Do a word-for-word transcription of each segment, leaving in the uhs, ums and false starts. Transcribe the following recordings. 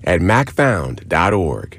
at mac found dot org.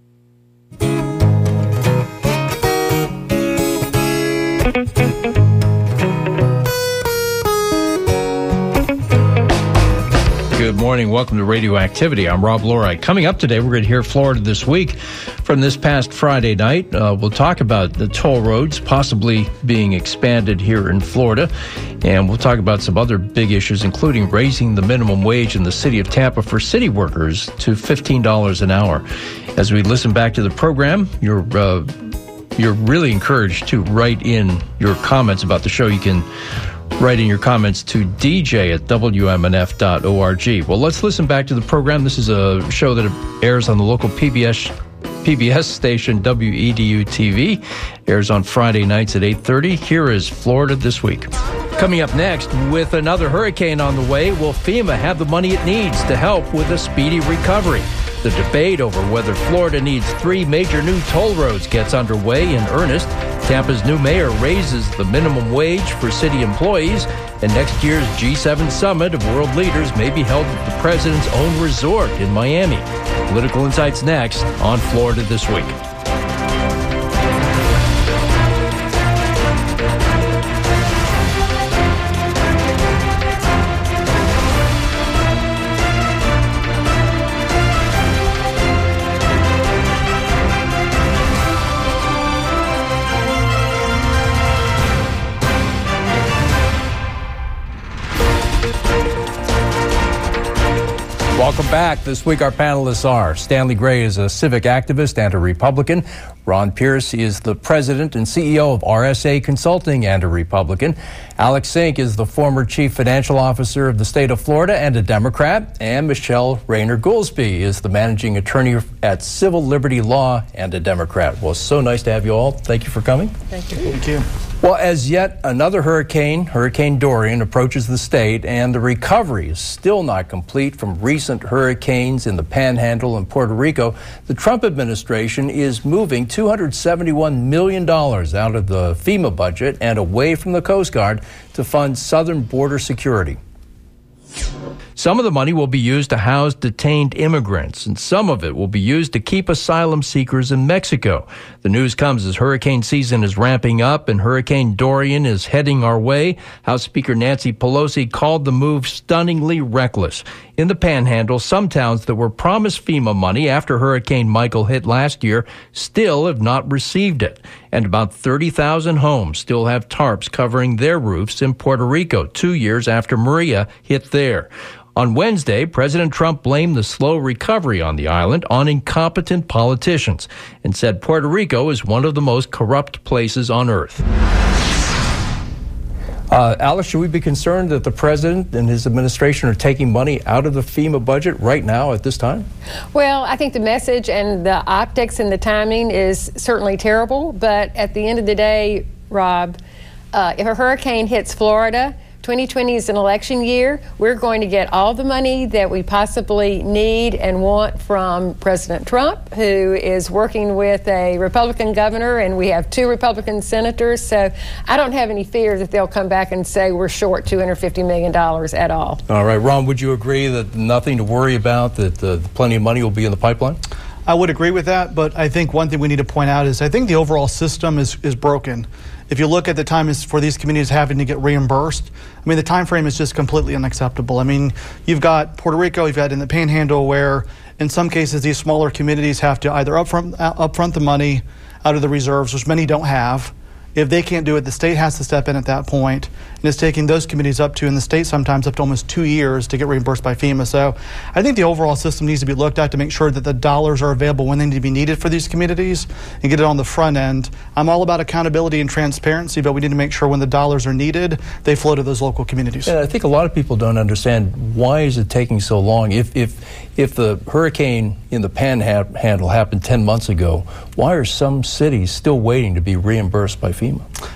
Good morning. Welcome to Radioactivity. I'm Rob Lorite. Coming up today, we're going to hear Florida This Week from this past Friday night. Uh, we'll talk about the toll roads possibly being expanded here in Florida. And we'll talk about some other big issues, including raising the minimum wage in the city of Tampa for city workers to fifteen dollars an hour. As we listen back to the program, you're, uh, you're really encouraged to write in your comments about the show. You can write in your comments to d j at w m n f dot org. Well, let's listen back to the program. This is a show that airs on the local P B S P B S station W E D U T V. Airs on Friday nights at eight thirty. Here is Florida This Week. Coming up next, with another hurricane on the way, will FEMA have the money it needs to help with a speedy recovery? The debate over whether Florida needs three major new toll roads gets underway in earnest. Tampa's new mayor raises the minimum wage for city employees, and next year's G seven summit of world leaders may be held at the president's own resort in Miami. Political Insights next on Florida This Week. Welcome back. This week our panelists are Stanley Gray is a civic activist and a Republican. Ron Pierce is the president and C E O of R S A Consulting and a Republican. Alex Sink is the former chief financial officer of the state of Florida and a Democrat. And Michelle Rayner Goolsby is the managing attorney at Civil Liberty Law and a Democrat. Well, so nice to have you all. Thank you for coming. Thank you. Thank you. Well, as yet another hurricane, Hurricane Dorian, approaches the state, and the recovery is still not complete from recent hurricanes in the Panhandle and Puerto Rico, the Trump administration is moving two hundred seventy-one million dollars out of the FEMA budget and away from the Coast Guard to fund southern border security. Some of the money will be used to house detained immigrants, and some of it will be used to keep asylum seekers in Mexico. The news comes as hurricane season is ramping up and Hurricane Dorian is heading our way. House Speaker Nancy Pelosi called the move stunningly reckless. In the Panhandle, some towns that were promised FEMA money after Hurricane Michael hit last year still have not received it. And about thirty thousand homes still have tarps covering their roofs in Puerto Rico, two years after Maria hit there. On Wednesday, President Trump blamed the slow recovery on the island on incompetent politicians and said Puerto Rico is one of the most corrupt places on earth. Uh, Alex, should we be concerned that the president and his administration are taking money out of the FEMA budget right now at this time? Well, I think the message and the optics and the timing is certainly terrible. But at the end of the day, Rob, uh, if a hurricane hits Florida, twenty twenty is an election year. We're going to get all the money that we possibly need and want from President Trump, who is working with a Republican governor, and we have two Republican senators. So I don't have any fear that they'll come back and say we're short two hundred fifty million dollars at all. All right. Ron, would you agree that nothing to worry about, that uh, plenty of money will be in the pipeline? I would agree with that, but I think one thing we need to point out is I think the overall system is, is broken. If you look at the time is for these communities having to get reimbursed, I mean, the time frame is just completely unacceptable. I mean, you've got Puerto Rico, you've got in the Panhandle, where in some cases these smaller communities have to either upfront, upfront the money out of the reserves, which many don't have. If they can't do it, the state has to step in at that point, and it's taking those communities up to, in the state sometimes, up to almost two years to get reimbursed by FEMA. So I think the overall system needs to be looked at to make sure that the dollars are available when they need to be needed for these communities and get it on the front end. I'm all about accountability and transparency, but we need to make sure when the dollars are needed, they flow to those local communities. Yeah, I think a lot of people don't understand why is it taking so long. If if if the hurricane in the Panhandle happened ten months ago, why are some cities still waiting to be reimbursed by FEMA?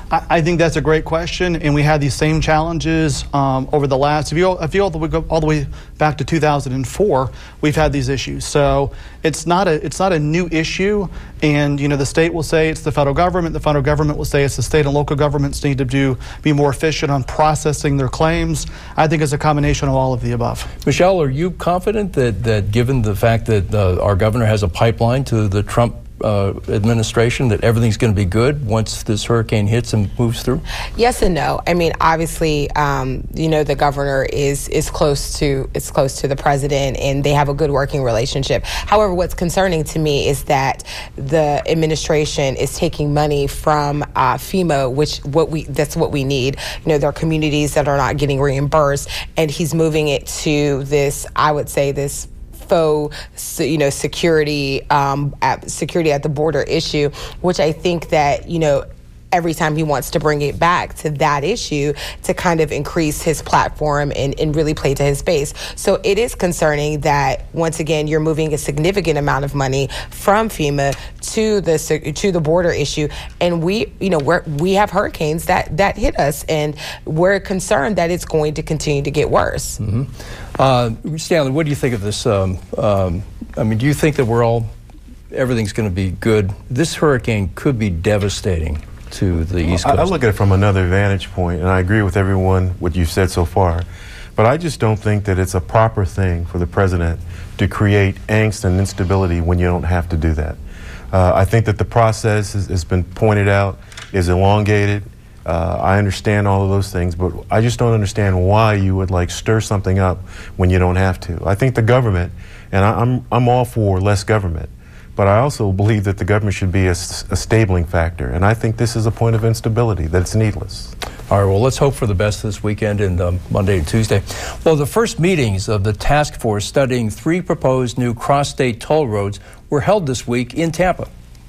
I, I think that's a great question, and we had these same challenges um, over the last. If you if you all the way go all the way back to two thousand four, we've had these issues. So it's not a it's not a new issue, and you know the state will say it's the federal government. The federal government will say it's the state and local governments need to do be more efficient on processing their claims. I think it's a combination of all of the above. Michelle, are you confident that that given the fact that uh, our governor has a pipeline to the Trump Uh, administration, that everything's going to be good once this hurricane hits and moves through? Yes and no. I mean, obviously, um, you know, the governor is is close to is close to the president, and they have a good working relationship. However, what's concerning to me is that the administration is taking money from uh, FEMA, which what we that's what we need. You know, there are communities that are not getting reimbursed, and he's moving it to this. I would say this. Faux, you know, security, um, at, security at the border issue, which I think that, you know, every time he wants to bring it back to that issue to kind of increase his platform and, and really play to his base. So it is concerning that, once again, you're moving a significant amount of money from FEMA to the to the border issue. And we, you know, we're, we have hurricanes that, that hit us, and we're concerned that it's going to continue to get worse. Mm-hmm. Uh, Stanley, what do you think of this? Um, um, I mean, do you think that we're all, everything's going to be good? This hurricane could be devastating to the East Coast. I, I look at it from another vantage point, and I agree with everyone what you've said so far. But I just don't think that it's a proper thing for the president to create angst and instability when you don't have to do that. Uh, I think that the process has, has been pointed out is elongated. Uh, I understand all of those things, but I just don't understand why you would like stir something up when you don't have to. I think the government, and I, I'm I'm all for less government, but I also believe that the government should be a, a stabling factor, and I think this is a point of instability, that it's needless. All right, well, let's hope for the best this weekend and um, Monday and Tuesday. Well, the first meetings of the task force studying three proposed new cross-state toll roads were held this week in Tampa.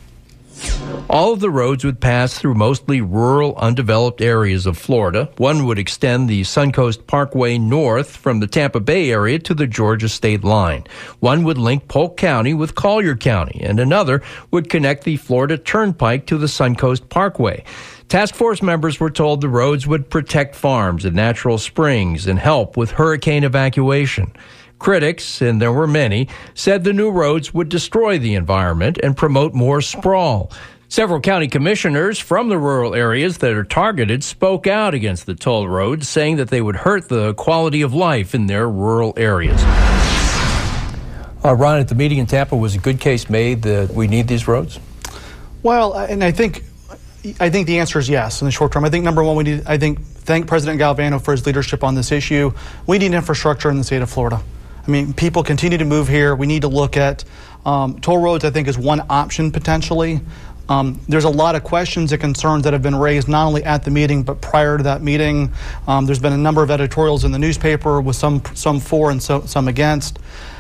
All of the roads would pass through mostly rural, undeveloped areas of Florida. One would extend the Suncoast Parkway north from the Tampa Bay area to the Georgia state line. One would link Polk County with Collier County, and another would connect the Florida Turnpike to the Suncoast Parkway. Task force members were told the roads would protect farms and natural springs and help with hurricane evacuation. Critics, and there were many, said the new roads would destroy the environment and promote more sprawl. Several county commissioners from the rural areas that are targeted spoke out against the toll roads, saying that they would hurt the quality of life in their rural areas. Uh, Ron, at the meeting in Tampa, was a good case made that we need these roads? Well, and I think I think the answer is yes in the short term. I think number one, we need, I think, thank President Galvano for his leadership on this issue. We need infrastructure in the state of Florida. I mean, people continue to move here. We need to look at um, toll roads, I think, is one option potentially. Um, there's a lot of questions and concerns that have been raised not only at the meeting but prior to that meeting. Um, there's been a number of editorials in the newspaper with some some for and so, some against.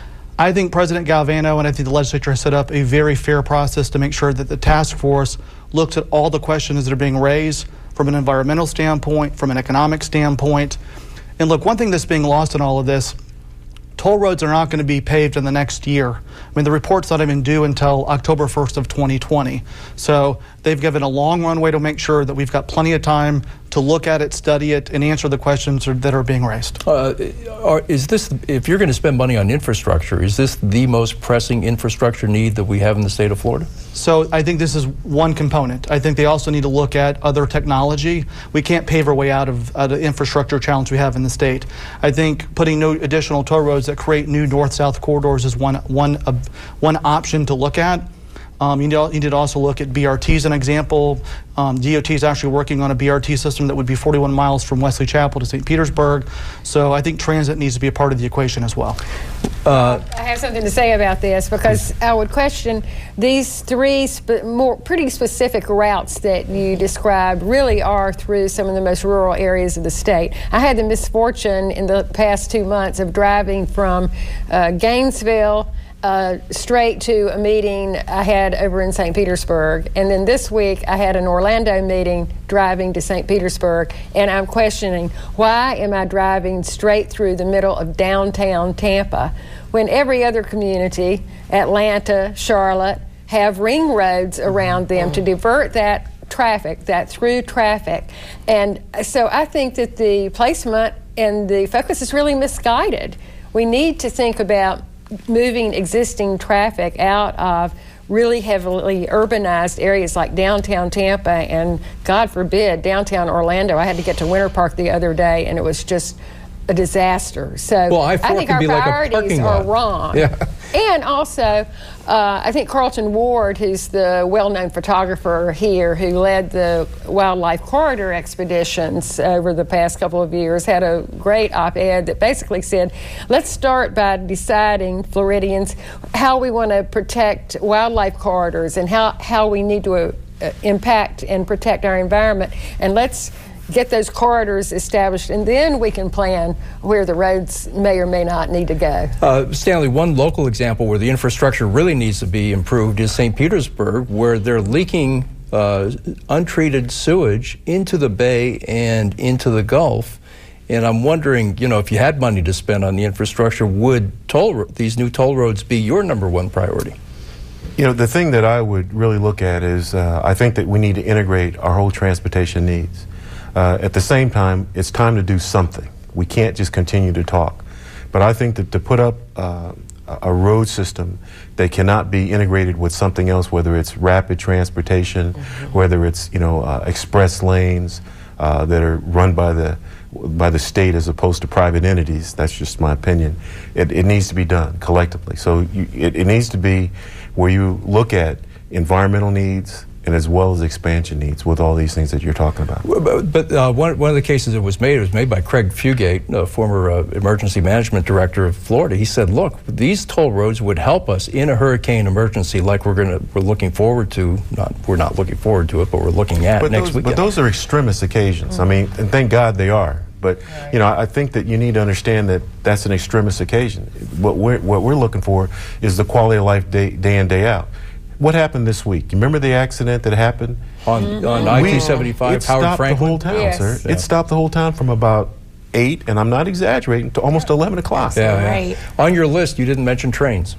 I think President Galvano and I think the legislature has set up a very fair process to make sure that the task force looks at all the questions that are being raised from an environmental standpoint, from an economic standpoint. And look, one thing that's being lost in all of this, toll roads are not going to be paved in the next year. I mean, the report's not even due until October first of twenty twenty. So they've given a long runway to make sure that we've got plenty of time to look at it, study it, and answer the questions that are being raised. Uh, are, is this, if you're going to spend money on infrastructure, is this the most pressing infrastructure need that we have in the state of Florida? So I think this is one component. I think they also need to look at other technology. We can't pave our way out of uh, the infrastructure challenge we have in the state. I think putting no additional toll roads that create new north-south corridors is one one uh, one option to look at. Um, you, need, you need to also look at B R T as an example. Um, D O T is actually working on a B R T system that would be forty-one miles from Wesley Chapel to Saint Petersburg. So I think transit needs to be a part of the equation as well. Uh, I have something to say about this because I would question these three sp- more pretty specific routes that you described really are through some of the most rural areas of the state. I had the misfortune in the past two months of driving from uh, Gainesville Uh, straight to a meeting I had over in Saint Petersburg. And then this week I had an Orlando meeting driving to Saint Petersburg, and I'm questioning, why am I driving straight through the middle of downtown Tampa when every other community, Atlanta, Charlotte, have ring roads around them to divert that traffic, that through traffic. And so I think that the placement and the focus is really misguided. We need to think about moving existing traffic out of really heavily urbanized areas like downtown Tampa and, God forbid, downtown Orlando. I had to get to Winter Park the other day, and it was just a disaster. So well, I think our be priorities like a are lot. wrong. Yeah. And also, uh, I think Carlton Ward, who's the well-known photographer here who led the wildlife corridor expeditions over the past couple of years, had a great op-ed that basically said, let's start by deciding, Floridians, how we want to protect wildlife corridors and how, how we need to uh, impact and protect our environment. And let's get those corridors established, and then we can plan where the roads may or may not need to go. Uh, Stanley, one local example where the infrastructure really needs to be improved is Saint Petersburg, where they're leaking uh, untreated sewage into the bay and into the Gulf. And I'm wondering, you know, if you had money to spend on the infrastructure, would toll these new toll roads be your number one priority? You know, the thing that I would really look at is uh, I think that we need to integrate our whole transportation needs. Uh, at the same time, it's time to do something. We can't just continue to talk. But I think that to put up uh, a road system that cannot be integrated with something else, whether it's rapid transportation, mm-hmm. whether it's, you know, uh, express lanes uh, that are run by the by the state as opposed to private entities, that's just my opinion. It, it needs to be done collectively. So you, it, it needs to be where you look at environmental needs, and as well as expansion needs with all these things that you're talking about. But, but uh, one, one of the cases that was made, it was made by Craig Fugate, uh, former uh, emergency management director of Florida. He said, look, these toll roads would help us in a hurricane emergency like we're gonna, we're looking forward to, not, we're not looking forward to it, but we're looking at but next those, weekend. But those are extremist occasions. Mm-hmm. I mean, and thank God they are. But, right. you know, I think that you need to understand that that's an extremist occasion. What we're, what we're looking for is the quality of life day, day in, day out. What happened this week? You remember the accident that happened? On, mm-hmm. on I two seventy-five, it Howard stopped Franklin? the whole town, yes. sir. Yeah. It stopped the whole town from about eight, and I'm not exaggerating, to almost eleven o'clock. Yeah, yeah. Right. On your list, you didn't mention trains.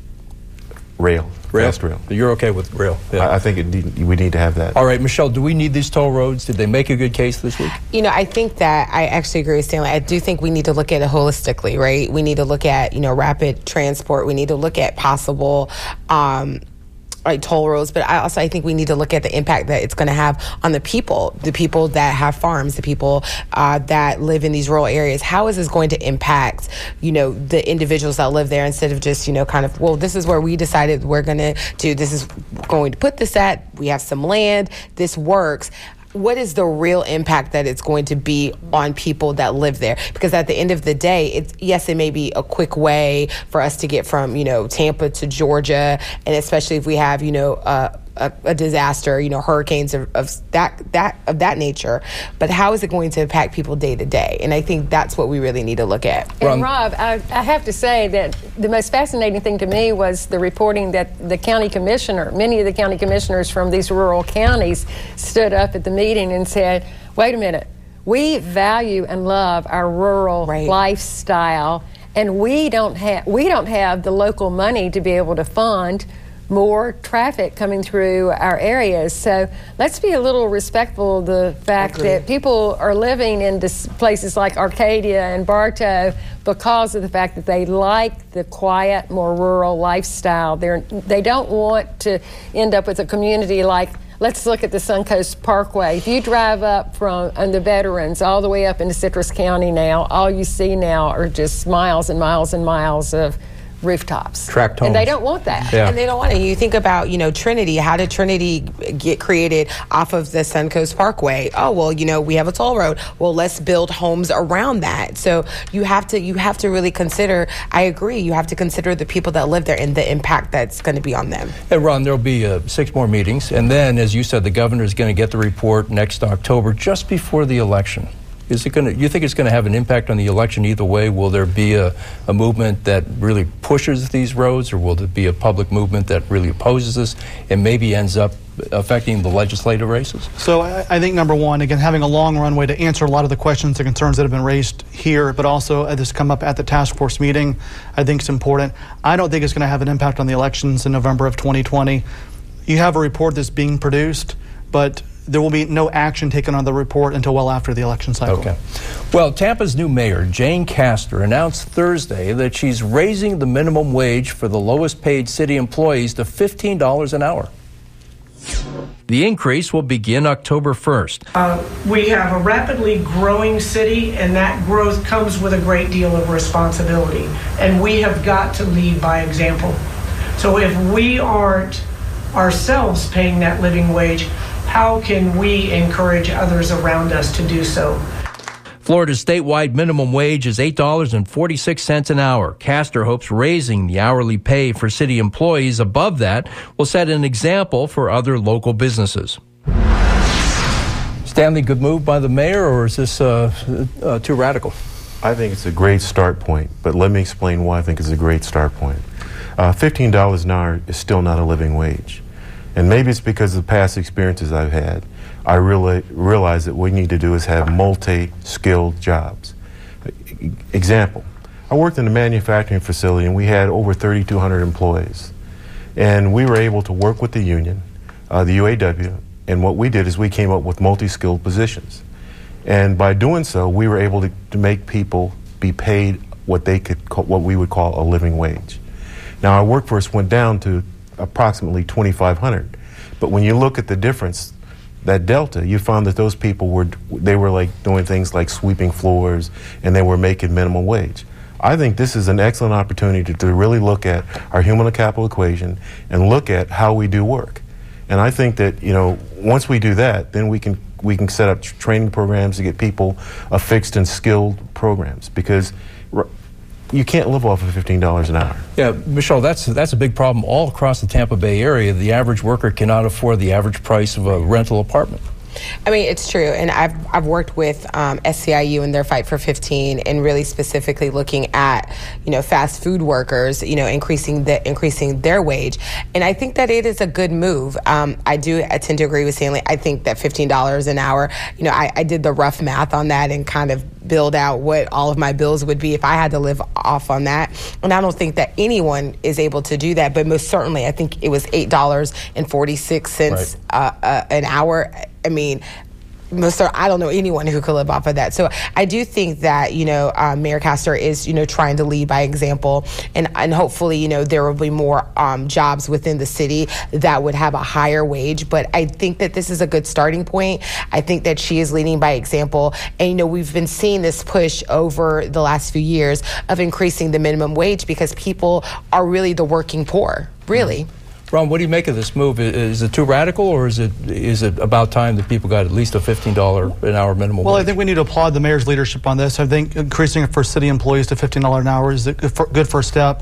Rail. Rail? Fast rail. You're okay with rail? Yeah. I, I think it need, we need to have that. All right, Michelle, do we need these toll roads? Did they make a good case this week? You know, I think that I actually agree with Stanley. I do think we need to look at it holistically, right? We need to look at, you know, rapid transport. We need to look at possible um, like toll roads, but I also I think we need to look at the impact that it's going to have on the people, the people that have farms, the people uh, that live in these rural areas. How is this going to impact, you know, the individuals that live there instead of just, you know, kind of, well, this is where we decided we're going to do, this is going to put this at, we have some land, this works. What is the real impact that it's going to be on people that live there? Because at the end of the day, it's, yes, it may be a quick way for us to get from, you know, Tampa to Georgia, and especially if we have, you know, uh, a, a disaster, you know, hurricanes of, of that that of that nature. But how is it going to impact people day to day? And I think that's what we really need to look at. And Rob, I, I have to say that the most fascinating thing to me was the reporting that the county commissioner, many of the county commissioners from these rural counties stood up at the meeting and said, wait a minute, we value and love our rural right. lifestyle, and we don't have we don't have the local money to be able to fund more traffic coming through our areas. So let's be a little respectful of the fact that people are living in dis- places like Arcadia and Bartow because of the fact that they like the quiet, more rural lifestyle. They're, they don't want to end up with a community like, let's look at the Suncoast Parkway. If you drive up from and the Veterans all the way up into Citrus County now, all you see now are just miles and miles and miles of rooftops. Tract homes. And they don't want that. Yeah. And they don't want it. You think about, you know, Trinity. How did Trinity get created off of the Suncoast Parkway? Oh, well, you know, we have a toll road. Well, let's build homes around that. So you have to you have to really consider, I agree, you have to consider the people that live there and the impact that's going to be on them. Hey, Ron, there'll be uh, six more meetings. And then, as you said, the governor is going to get the report next October, just before the election. Is it going to? You think it's going to have an impact on the election either way? Will there be a, a movement that really pushes these roads, or will there be a public movement that really opposes this and maybe ends up affecting the legislative races? So I, I think, number one, again, having a long runway to answer a lot of the questions and concerns that have been raised here, but also uh, this come up at the task force meeting, I think is important. I don't think it's going to have an impact on the elections in November of twenty twenty. You have a report that's being produced, but there will be no action taken on the report until well after the election cycle. Okay. Well, Tampa's new mayor, Jane Castor, announced Thursday that she's raising the minimum wage for the lowest paid city employees to fifteen dollars an hour. The increase will begin October first. Uh, we have a rapidly growing city, and that growth comes with a great deal of responsibility. And we have got to lead by example. So if we aren't ourselves paying that living wage, how can we encourage others around us to do so? Florida's statewide minimum wage is eight dollars and forty-six cents an hour. Castor hopes raising the hourly pay for city employees above that will set an example for other local businesses. Stanley, good move by the mayor, or is this uh, uh, too radical? I think it's a great start point, but let me explain why I think it's a great start point. Uh, fifteen dollars an hour is still not a living wage. And maybe it's because of the past experiences I've had. I really realize that what we need to do is have multi-skilled jobs. Example, I worked in a manufacturing facility and we had over thirty-two hundred employees. And we were able to work with the union, uh, the U A W, and what we did is we came up with multi-skilled positions. And by doing so, we were able to, to make people be paid what they could call, what we would call a living wage. Now our workforce went down to approximately twenty-five hundred, but when you look at the difference, that delta, you found that those people were they were like doing things like sweeping floors, and they were making minimum wage. I think this is an excellent opportunity to, to really look at our human capital equation and look at how we do work. And I think that, you know, once we do that, then we can we can set up training programs to get people affixed and skilled programs, because you can't live off of fifteen dollars an hour. Yeah, Michelle, that's that's a big problem all across the Tampa Bay area. The average worker cannot afford the average price of a rental apartment. I mean, it's true, and I've I've worked with um, S C I U in their fight for fifteen, and really specifically looking at, you know, fast food workers, you know, increasing the increasing their wage, and I think that it is a good move. Um, I do I tend to agree with Stanley. I think that fifteen dollars an hour, you know, I, I did the rough math on that and kind of build out what all of my bills would be if I had to live off on that, and I don't think that anyone is able to do that. But most certainly, I think it was eight dollars and forty six cents right. uh, uh, an hour. I mean, most I don't know anyone who could live off of that. So I do think that, you know, uh, Mayor Castor is, you know, trying to lead by example, and and hopefully, you know, there will be more um, jobs within the city that would have a higher wage. But I think that this is a good starting point. I think that she is leading by example, and you know, we've been seeing this push over the last few years of increasing the minimum wage because people are really the working poor, really. Mm-hmm. Ron, what do you make of this move? Is it too radical, or is it is it about time that people got at least a fifteen dollars an hour minimum well, wage? I think we need to applaud the mayor's leadership on this. I think increasing it for city employees to fifteen dollars an hour is a good first step.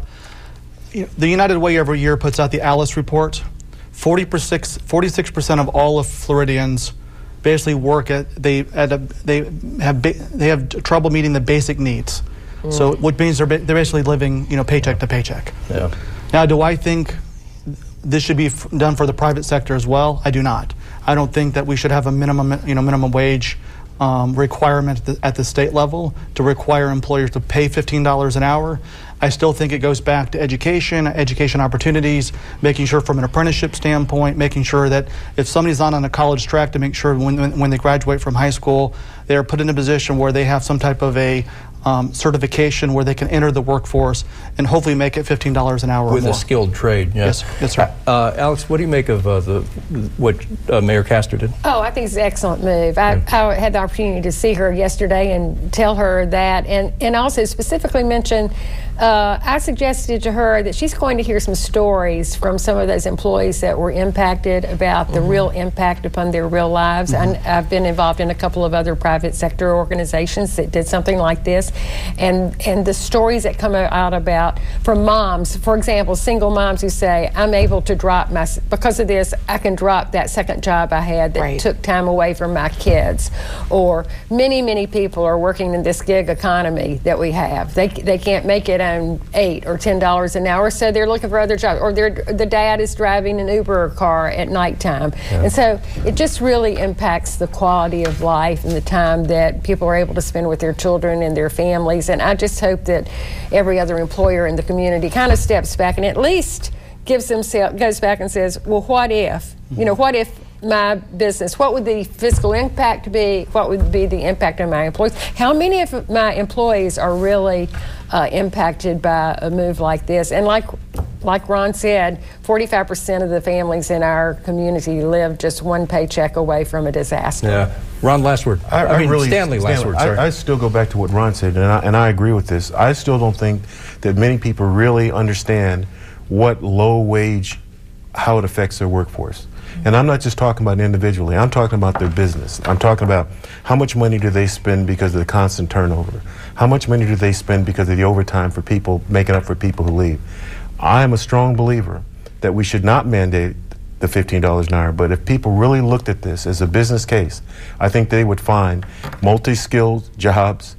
The United Way every year puts out the ALICE report. forty-six percent of all of Floridians basically work at they at a, they have they have trouble meeting the basic needs. Mm. So what means they're they're basically living, you know, paycheck to paycheck. Yeah. Now, do I think this should be f- done for the private sector as well? I do not. I don't think that we should have a minimum, you know, minimum wage um, requirement at the, at the state level to require employers to pay fifteen dollars an hour. I still think it goes back to education, education opportunities, making sure from an apprenticeship standpoint, making sure that if somebody's not on a college track, to make sure when, when, when they graduate from high school, they are put in a position where they have some type of a Um, certification where they can enter the workforce and hopefully make it fifteen dollars an hour with or more. a skilled trade. Yeah. Yes, that's right. Uh, Alex, what do you make of uh, the what uh, Mayor Castor did? Oh, I think it's an excellent move. I, I had the opportunity to see her yesterday and tell her that, and, and also specifically mention, uh, I suggested to her that she's going to hear some stories from some of those employees that were impacted about the mm-hmm. real impact upon their real lives. Mm-hmm. And I've been involved in a couple of other private sector organizations that did something like this. And and the stories that come out about from moms, for example, single moms who say, I'm able to drop my, because of this, I can drop that second job I had that right. took time away from my kids. Or many, many people are working in this gig economy that we have. They they can't make it on eight or ten dollars an hour, so they're looking for other jobs. Or the dad is driving an Uber car at nighttime. Yeah. And so it just really impacts the quality of life and the time that people are able to spend with their children and their families. And I just hope that every other employer in the community kind of steps back and at least gives themselves, goes back and says, well, what if, you know, what if my business? What would the fiscal impact be? What would be the impact on my employees? How many of my employees are really uh, impacted by a move like this? And like like Ron said, forty-five percent of the families in our community live just one paycheck away from a disaster. Yeah. Ron, last word. I, I, I mean, really, Stanley, last Stanley, word, sorry. I, I still go back to what Ron said, and I, and I agree with this. I still don't think that many people really understand what low wage, how it affects their workforce. And I'm not just talking about individually. I'm talking about their business. I'm talking about how much money do they spend because of the constant turnover? How much money do they spend because of the overtime for people, making up for people who leave? I am a strong believer that we should not mandate the fifteen dollars an hour, but if people really looked at this as a business case, I think they would find multi-skilled jobs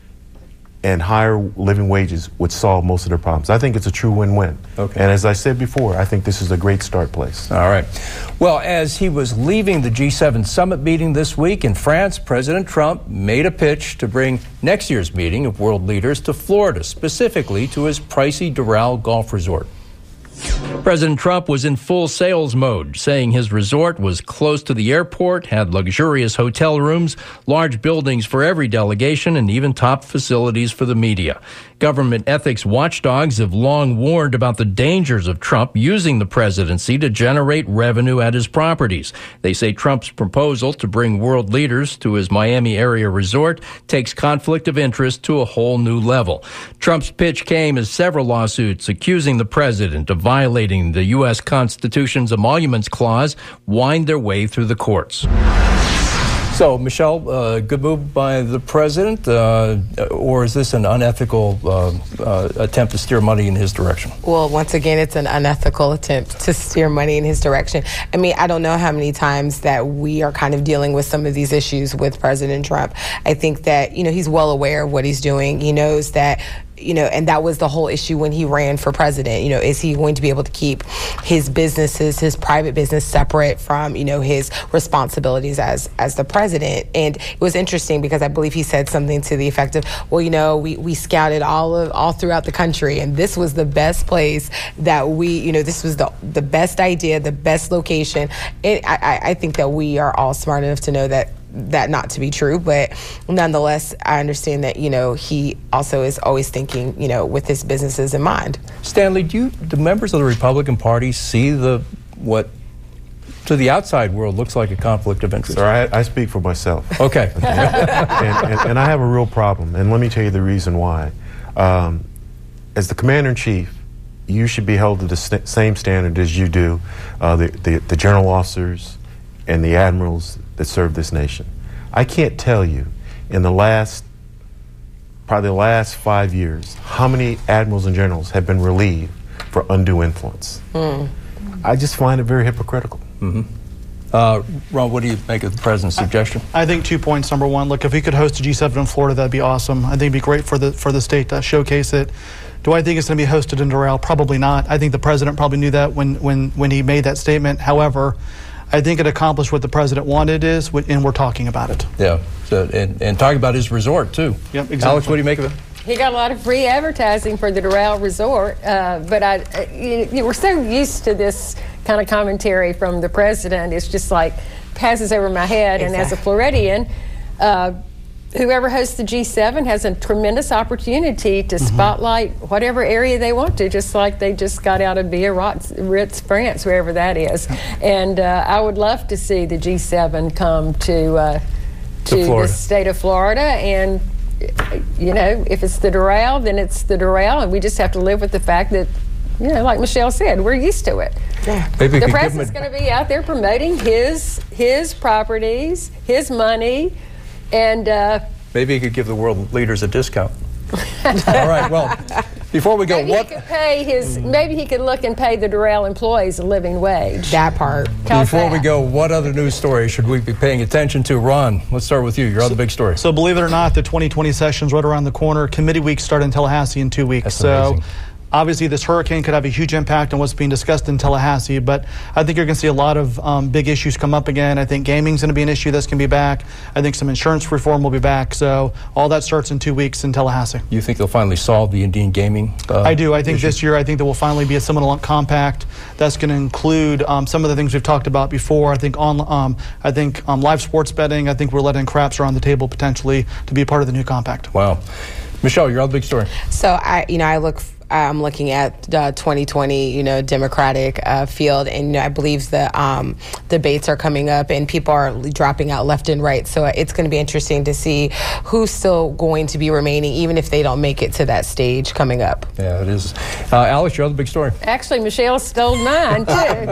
and higher living wages would solve most of their problems. I think it's a true win-win. Okay. And as I said before, I think this is a great start place. All right. Well, as he was leaving the G seven summit meeting this week in France, President Trump made a pitch to bring next year's meeting of world leaders to Florida, specifically to his pricey Doral golf resort. President Trump was in full sales mode, saying his resort was close to the airport, had luxurious hotel rooms, large buildings for every delegation, and even top facilities for the media. Government ethics watchdogs have long warned about the dangers of Trump using the presidency to generate revenue at his properties. They say Trump's proposal to bring world leaders to his Miami area resort takes conflict of interest to a whole new level. Trump's pitch came as several lawsuits accusing the president of violating the U S Constitution's Emoluments Clause wind their way through the courts. So, Michelle, uh, good move by the president, uh, or is this an unethical uh, uh, attempt to steer money in his direction? Well, once again, it's an unethical attempt to steer money in his direction. I mean, I don't know how many times that we are kind of dealing with some of these issues with President Trump. I think that, you know, he's well aware of what he's doing. He knows that, you know, and that was the whole issue when he ran for president. You know, is he going to be able to keep his businesses, his private business separate from, you know, his responsibilities as as the president? And it was interesting because I believe he said something to the effect of, well, you know, we, we scouted all of all throughout the country, and this was the best place that we, you know, this was the the best idea, the best location. It, I, I think that we are all smart enough to know that that not to be true, but nonetheless, I understand that, you know, he also is always thinking, you know, with his businesses in mind. Stanley, do you, do members of the Republican Party see the, what to the outside world looks like a conflict of interest? Sir, I, I speak for myself. Okay. and, and, and I have a real problem, and let me tell you the reason why. Um, as the commander-in-chief, you should be held to the st- same standard as you do uh, the, the, the general officers and the admirals that serve this nation. I can't tell you in the last, probably the last five years, how many admirals and generals have been relieved for undue influence. Mm. I just find it very hypocritical. Mm-hmm. Uh, Ron, what do you make of the president's suggestion? I, I think two points. Number one, look, if we could host a G seven in Florida, that'd be awesome. I think it'd be great for the for the state to showcase it. Do I think it's going to be hosted in Doral? Probably not. I think the president probably knew that when when when he made that statement. However, I think it accomplished what the president wanted is, and we're talking about it. Yeah, so, and, and talking about his resort, too. Yep, exactly. Alex, what do you make of it? He got a lot of free advertising for the Doral Resort, uh, but I, uh, you, you, we're so used to this kind of commentary from the president. It's just like passes over my head. Exactly. And as a Floridian, uh, whoever hosts the G seven has a tremendous opportunity to mm-hmm. spotlight whatever area they want to, just like they just got out of Biarritz, France, wherever that is. And uh, I would love to see the G seven come to uh, to, to the state of Florida. And, you know, if it's the Doral, then it's the Doral, and we just have to live with the fact that, you know, like Michelle said, we're used to it. Yeah. Maybe the president's going to be out there promoting his his properties, his money. And uh, maybe he could give the world leaders a discount. All right. Well, before we go, maybe what? He could pay his. Maybe he could look and pay the Doral employees a living wage. That part. How's before that? we go, what other news stories should we be paying attention to? Ron, let's start with you. Your other big story. So, believe it or not, the twenty twenty session's right around the corner. Committee week started in Tallahassee in two weeks. That's so. amazing. obviously this hurricane could have a huge impact on what's being discussed in Tallahassee, but I think you're going to see a lot of um, big issues come up again. I think gaming's going to be an issue that's going to be back. I think some insurance reform will be back. So all that starts in two weeks in Tallahassee. You think they'll finally solve the Indian gaming? Uh, I do. I think issue? this year, I think there will finally be a Seminole Compact that's going to include um, some of the things we've talked about before. I think on, um, I think um, live sports betting. I think we're letting craps around the table potentially to be part of the new compact. Wow. Michelle, your other big story. So I, you know, I look. I'm looking at the twenty twenty, you know, Democratic uh, field, and you know, I believe the um, debates are coming up, and people are dropping out left and right. So it's going to be interesting to see who's still going to be remaining, even if they don't make it to that stage coming up. Yeah, it is. Uh, Alex, your other big story. Actually, Michelle stole mine, too.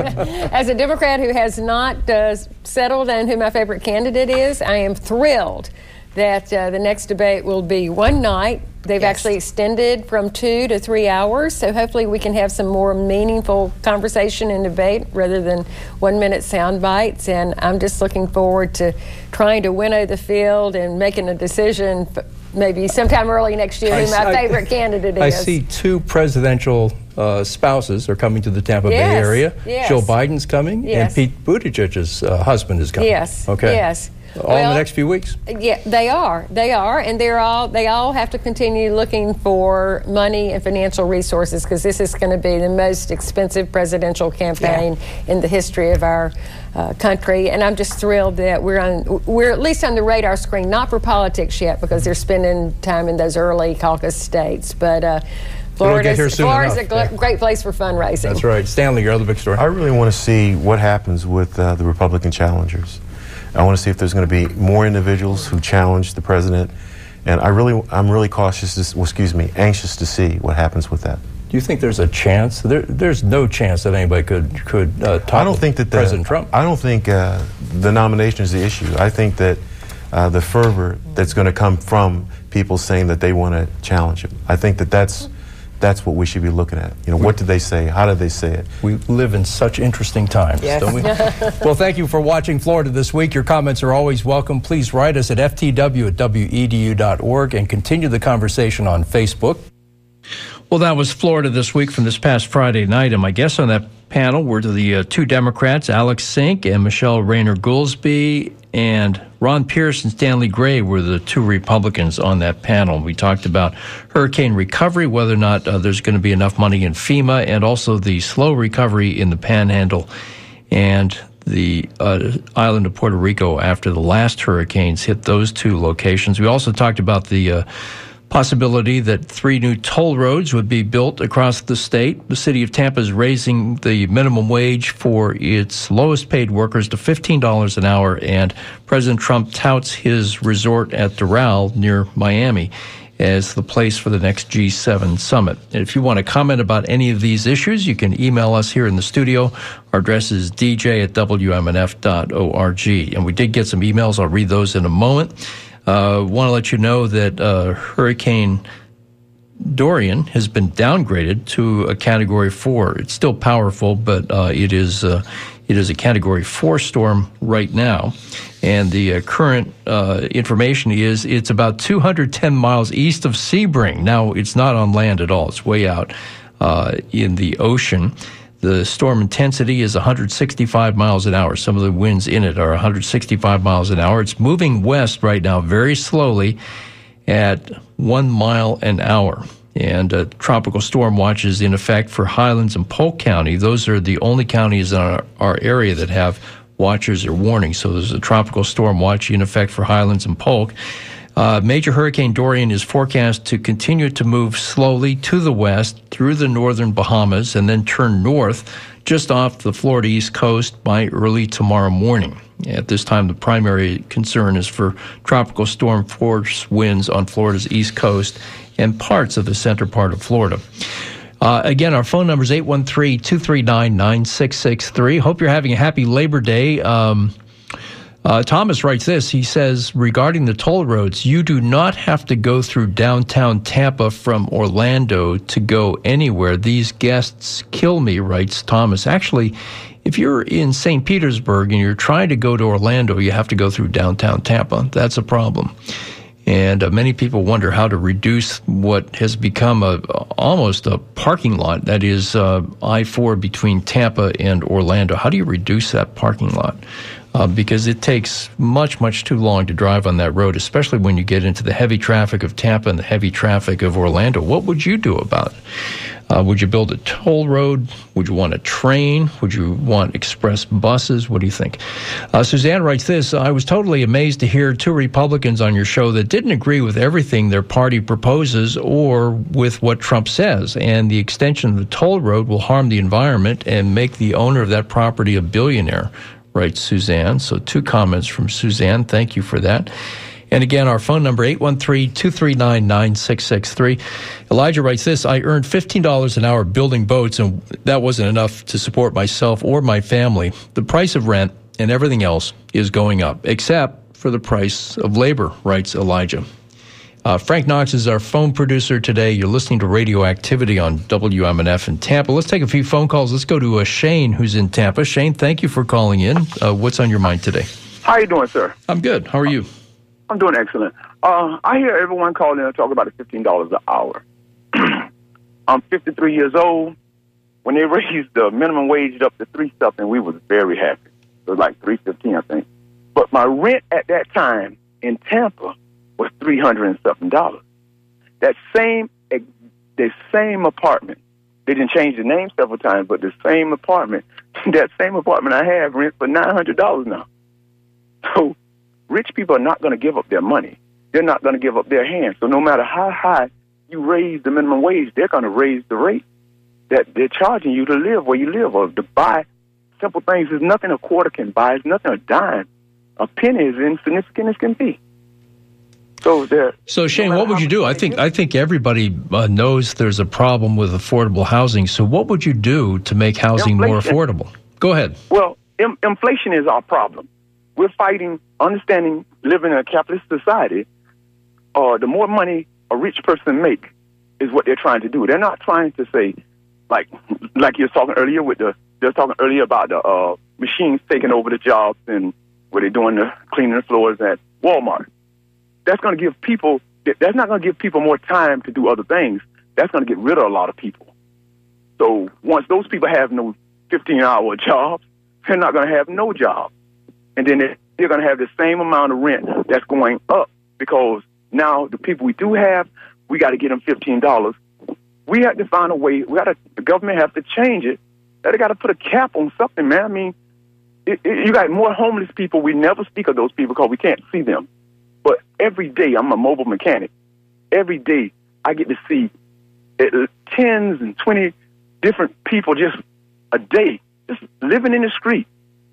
As a Democrat who has not uh, settled on who my favorite candidate is, I am thrilled that uh, the next debate will be one night. They've Yes. actually extended from two to three hours, so hopefully we can have some more meaningful conversation and debate rather than one-minute sound bites. And I'm just looking forward to trying to winnow the field and making a decision maybe sometime early next year who my I- favorite candidate is. I see two presidential uh, spouses are coming to the Tampa Bay Yes, area. yes. Joe Biden's coming, Yes. and Pete Buttigieg's uh, husband is coming. Yes, Okay. yes. All in Well, the next few weeks. Yeah, they are. They are, and they're all. They all have to continue looking for money and financial resources because this is going to be the most expensive presidential campaign in the history of our uh, country. And I'm just thrilled that we're on. We're at least on the radar screen, not for politics yet, because they're spending time in those early caucus states, but. Uh, get here Florida's, soon Florida's a enough. gl- Yeah. great place for fundraising. That's right. Stanley, your other big story. I really want to see what happens with uh, the Republican challengers. I want to see if there's going to be more individuals who challenge the president, and I really, I'm really cautious. To, well, excuse me, anxious to see what happens with that. Do you think there's a chance? There, there's no chance that anybody could could uh, topple I don't think that the, President Trump. I don't think uh, the nomination is the issue. I think that uh, the fervor that's going to come from people saying that they want to challenge him. I think that that's that's what we should be looking at. You know, what did they say? How did they say it? We live in such interesting times, Yes. don't we? Well, thank you for watching Florida This Week. Your comments are always welcome. Please write us at f t w at w e d u dot org and continue the conversation on Facebook. Well, that was Florida This Week from this past Friday night, and my guests on that panel were the uh, two Democrats, Alex Sink and Michelle Rayner Goolsbee, and Ron Pierce and Stanley Gray were the two Republicans on that panel. We talked about hurricane recovery, whether or not uh, there's going to be enough money in FEMA, and also the slow recovery in the Panhandle and the uh, island of Puerto Rico after the last hurricanes hit those two locations. We also talked about the uh, possibility that three new toll roads would be built across the state. The city of Tampa is raising the minimum wage for its lowest paid workers to fifteen dollars an hour, and President Trump touts his resort at Doral near Miami as the place for the next G seven summit. And if you want to comment about any of these issues, you can email us here in the studio. Our address is d j at w m n f dot org. And we did get some emails. I'll read those in a moment. Uh, want to let you know that uh, Hurricane Dorian has been downgraded to a Category four. It's still powerful, but uh, it is uh, it is a Category four storm right now. And the uh, current uh, information is it's about two hundred ten miles east of Sebring. Now, it's not on land at all. It's way out uh, in the ocean. The storm intensity is one hundred sixty-five miles an hour. Some of the winds in it are one hundred sixty-five miles an hour. It's moving west right now very slowly at one mile an hour. And uh, tropical storm watch is in effect for Highlands and Polk County. Those are the only counties in our, our area that have watchers or warnings. So there's a tropical storm watch in effect for Highlands and Polk. Uh, Major Hurricane Dorian is forecast to continue to move slowly to the west through the northern Bahamas and then turn north just off the Florida East Coast by early tomorrow morning. At this time, the primary concern is for tropical storm force winds on Florida's east coast and parts of the center part of Florida. Uh, again, our phone number is eight one three, two three nine, nine six six three. Hope you're having a happy Labor Day. Um, Uh, Thomas writes this. He says, regarding the toll roads, you do not have to go through downtown Tampa from Orlando to go anywhere. These guests kill me, writes Thomas. Actually, if you're in Saint Petersburg and you're trying to go to Orlando, you have to go through downtown Tampa. That's a problem. And uh, many people wonder how to reduce what has become a almost a parking lot, that is uh, I four between Tampa and Orlando. How do you reduce that parking lot? Uh, because it takes much, much too long to drive on that road, especially when you get into the heavy traffic of Tampa and the heavy traffic of Orlando. What would you do about it? Uh, would you build a toll road? Would you want a train? Would you want express buses? What do you think? Uh, Suzanne writes this: I was totally amazed to hear two Republicans on your show that didn't agree with everything their party proposes or with what Trump says. And the extension of the toll road will harm the environment and make the owner of that property a billionaire, writes Suzanne. So two comments from Suzanne. Thank you for that. And again, our phone number, eight one three, two three nine, nine six six three. Elijah writes this: I earned fifteen dollars an hour building boats, and that wasn't enough to support myself or my family. The price of rent and everything else is going up, except for the price of labor, writes Elijah. Uh, Frank Knox is our phone producer today. You're listening to Radioactivity on W M N F in Tampa. Let's take a few phone calls. Let's go to uh, Shane, who's in Tampa. Shane, thank you for calling in. Uh, what's on your mind today? How you doing, sir? I'm good. How are you? I'm doing excellent. Uh, I hear everyone calling in and talk about the fifteen dollars an hour. I'm fifty-three years old. When they raised the minimum wage up to three something, we was very happy. It was like three fifteen, I think. But my rent at that time in Tampa was three hundred and something dollars. That same the same apartment. They didn't change the name several times, but the same apartment, that same apartment I have rent for nine hundred dollars now. So rich people are not going to give up their money. They're not going to give up their hands. So no matter how high you raise the minimum wage, they're going to raise the rate that they're charging you to live where you live or to buy simple things. There's nothing a quarter can buy. It's nothing a dime. A penny is insignificant as can be. So there. So Shane, no what would you do? I think I think everybody uh, knows there's a problem with affordable housing. So what would you do to make housing inflation. more affordable? Go ahead. Well, im- inflation is our problem. We're fighting, understanding, living in a capitalist society. Uh, the more money a rich person make is what they're trying to do. They're not trying to say, like, like you were talking earlier with the, they were talking earlier about the uh, machines taking over the jobs and where they're doing the cleaning the floors at Walmart. That's going to give people, that's not going to give people more time to do other things. That's going to get rid of a lot of people. So once those people have no fifteen-hour jobs, they're not going to have no job. And then they're going to have the same amount of rent that's going up because now the people we do have, we got to get them fifteen dollars. We have to find a way. We got to. The government has to change it. They got to put a cap on something, man. I mean, it, it, you got more homeless people. We never speak of those people because we can't see them. But every day, I'm a mobile mechanic. Every day, I get to see uh, tens and twenty different people just a day, just living in the street.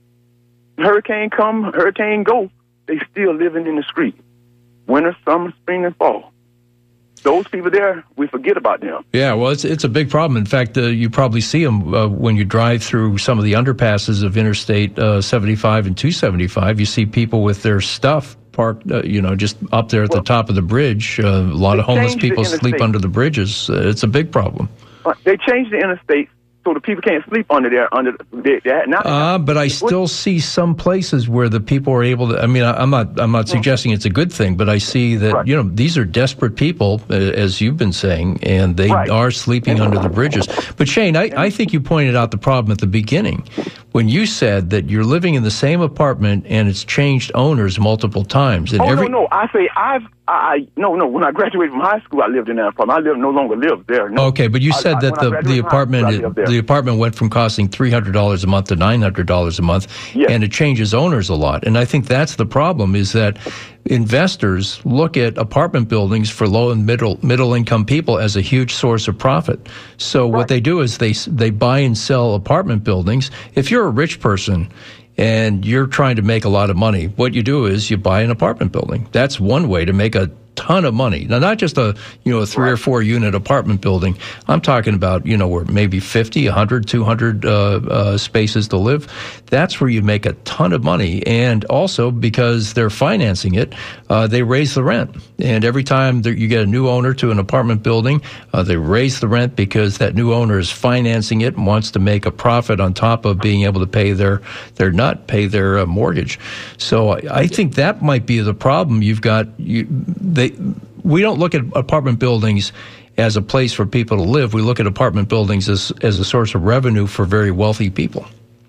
Hurricane come, hurricane go, they still living in the street. Winter, summer, spring, and fall. Those people there, we forget about them. Yeah, well, it's it's a big problem. In fact, uh, you probably see them uh, when you drive through some of the underpasses of Interstate uh, seventy-five and two seventy-five. You see people with their stuff parked, uh, you know, just up there at well, the top of the bridge. Uh, a lot of homeless people sleep under the bridges. Uh, it's a big problem. Uh, they changed the interstate so the people can't sleep under there. Under the, they, now, uh, but I still see some places where the people are able to. I mean, I, I'm not. I'm not suggesting it's a good thing, but I see that right. you know these are desperate people, uh, as you've been saying, and they right. are sleeping under the bridges. But Shane, I, I think you pointed out the problem at the beginning when you said that you're living in the same apartment and it's changed owners multiple times. And oh every, no, no, I say I've. I no no. When I graduated from high school, I lived in that apartment. I live no longer live there. No. Okay, but you said I, that I, the the apartment school, the apartment went from costing three hundred dollars a month to nine hundred dollars a month, yes. and it changes owners a lot. And I think that's the problem: is that investors look at apartment buildings for low and middle middle income people as a huge source of profit. So right. what they do is they they buy and sell apartment buildings. If you're a rich person and you're trying to make a lot of money, what you do is you buy an apartment building. That's one way to make a ton of money. Now, not just a, you know, a three Right. or four unit apartment building. I'm talking about, you know, where maybe fifty, one hundred, two hundred uh, uh, spaces to live. That's where you make a ton of money. And also because they're financing it, uh, they raise the rent. And every time that you get a new owner to an apartment building, uh, they raise the rent because that new owner is financing it and wants to make a profit on top of being able to pay their, their nut, pay their uh, mortgage. So I, I think that might be the problem. You've got, you, they, we don't look at apartment buildings as a place for people to live. We look at apartment buildings as, as a source of revenue for very wealthy people.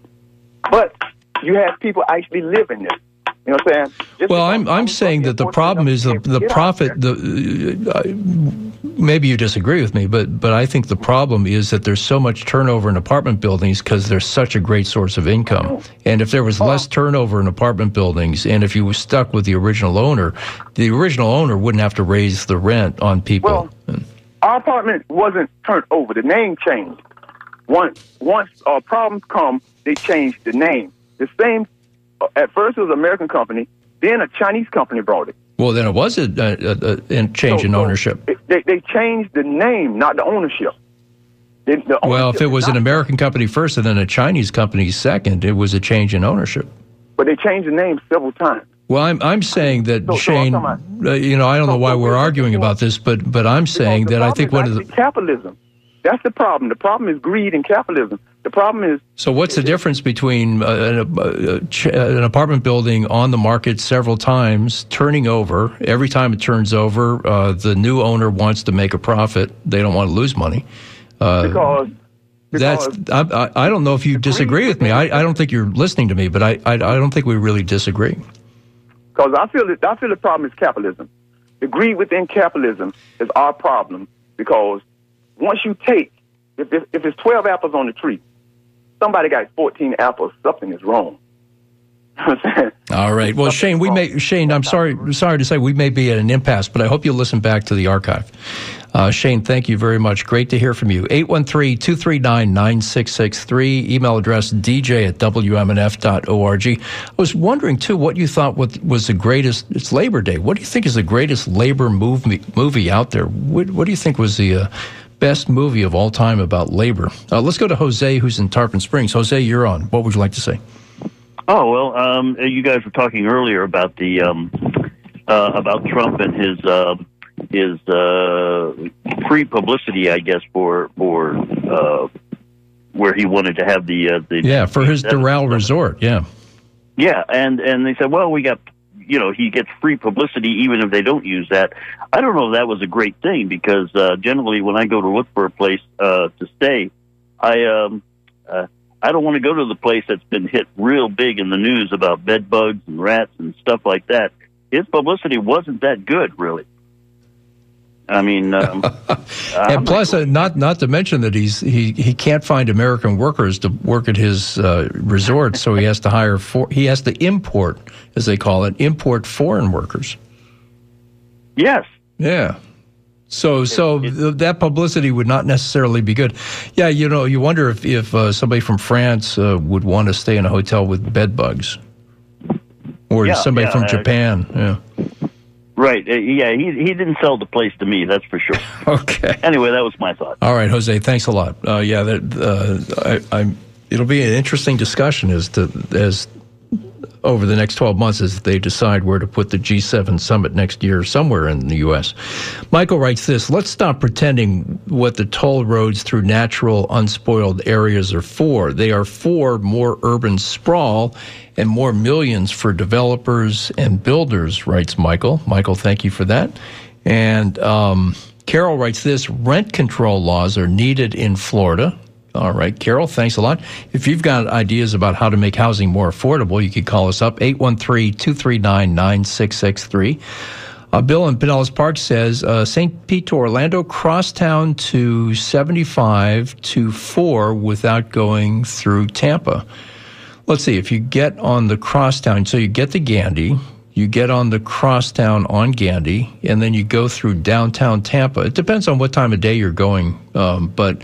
But you have people actually living there. You know what I'm saying? Just Well, because I'm I'm saying that the problem is the the profit. The uh, maybe you disagree with me, but but I think the problem is that there's so much turnover in apartment buildings because they're such a great source of income. And if there was less turnover in apartment buildings, and if you were stuck with the original owner, the original owner wouldn't have to raise the rent on people. Well, our apartment wasn't turned over. The name changed. Once once uh, problems come, they changed the name. The same. At first, it was an American company. Then a Chinese company brought it. Well, then it was a, a, a, a change So- in so ownership. it- they, they changed the name, not the ownership. They- the Well, if ownership it is was an not- American company first and then a Chinese company second, it was a change in ownership. But they changed the name several times. Well, I'm I'm saying that So- so I'm Shane, talking uh, you know, I don't know So- why so we're wait, arguing before- about this, but but I'm saying Because the that I problem think is one of the actually capitalism. That's the problem. The problem is greed and capitalism. The problem is so what's the difference between uh, an, uh, ch- an apartment building on the market several times, turning over every time it turns over, uh, the new owner wants to make a profit. They don't want to lose money. Uh, because, That's because I, I I don't know if you disagree with me. I, I don't think you're listening to me, but I, I I don't think we really disagree. Because I feel that I feel the problem is capitalism. The greed within capitalism is our problem. Because once you take, if if, if it's twelve apples on the tree, somebody got fourteen apples. Something is wrong. You know what I'm saying? All right. Well, Shane, we may Shane. I'm sorry. Sorry to say we may be at an impasse, but I hope you'll listen back to the archive. Uh, Shane, thank you very much. Great to hear from you. eight one three, two three nine, nine six six three. Email address d j at w m n f dot org. I was wondering, too, what you thought was the greatest, it's Labor Day. What do you think is the greatest labor movie, movie out there? What, what do you think was the uh, best movie of all time about labor? Uh, let's go to Jose, who's in Tarpon Springs. Jose, you're on. What would you like to say? Oh, well, um, you guys were talking earlier about the um, uh, about Trump and his uh, his uh, free publicity, I guess, for for uh, where he wanted to have the uh, the Yeah, for his Doral Resort, yeah. Yeah, and and they said, well, we got, you know, he gets free publicity even if they don't use that. I don't know if that was a great thing because uh, generally when I go to look for a place uh, to stay, I um, uh, I don't want to go to the place that's been hit real big in the news about bed bugs and rats and stuff like that. His publicity wasn't that good, really. I mean, um, and plus, uh, not not to mention that he's he, he can't find American workers to work at his uh, resort, so he has to hire for he has to import, as they call it, import foreign workers. Yes. Yeah. So so th- that publicity would not necessarily be good. Yeah, you know, you wonder if if uh, somebody from France uh, would want to stay in a hotel with bed bugs, or Yeah, somebody yeah, from uh, Japan. Yeah. Right. Uh, yeah, he he didn't sell the place to me, that's for sure. Okay. Anyway, that was my thought. All right, Jose. Thanks a lot. Uh, yeah, that uh, I, I'm. It'll be an interesting discussion as to as over the next twelve months as they decide where to put the G seven summit next year, somewhere in the U S. Michael writes this: let's stop pretending what the toll roads through natural, unspoiled areas are for. They are for more urban sprawl and more millions for developers and builders, writes Michael. Michael, thank you for that. And um, Carol writes this: rent control laws are needed in Florida. All right, Carol, thanks a lot. If you've got ideas about how to make housing more affordable, you can call us up, eight one three, two three nine, nine six six three. Uh, Bill in Pinellas Park says, uh, Saint Pete to Orlando, crosstown to seventy-five to four without going through Tampa. Let's see, if you get on the crosstown, so you get to Gandy, you get on the crosstown on Gandy, and then you go through downtown Tampa. It depends on what time of day you're going, um, but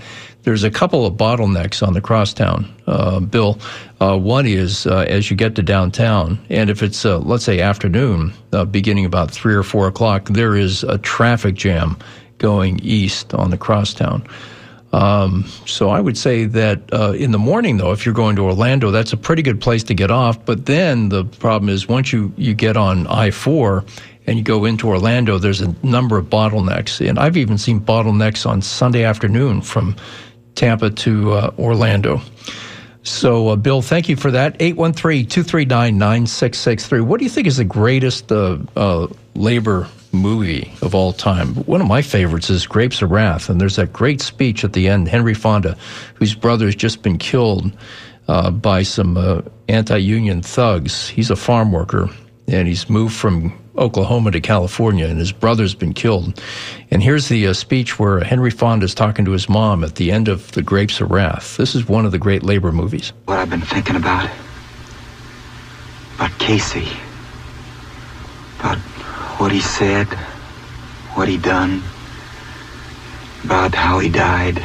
there's a couple of bottlenecks on the crosstown, uh, Bill. Uh, one is uh, as you get to downtown, and if it's, uh, let's say, afternoon, uh, beginning about three or four o'clock, there is a traffic jam going east on the crosstown. Um, so I would say that uh, in the morning, though, if you're going to Orlando, that's a pretty good place to get off. But then the problem is once you, you get on I four and you go into Orlando, there's a number of bottlenecks. And I've even seen bottlenecks on Sunday afternoon from Tampa to uh, Orlando. So, uh, Bill, thank you for that. eight one three, two three nine, nine six six three. What do you think is the greatest uh, uh, labor movie of all time? One of my favorites is Grapes of Wrath, and there's that great speech at the end, Henry Fonda, whose brother's just been killed uh, by some uh, anti-union thugs. He's a farm worker, and he's moved from Oklahoma to California, and his brother's been killed. And here's the uh, speech where Henry Fonda's talking to his mom at the end of The Grapes of Wrath. This is one of the great labor movies. What I've been thinking about, about Casey, about what he said, what he done, about how he died.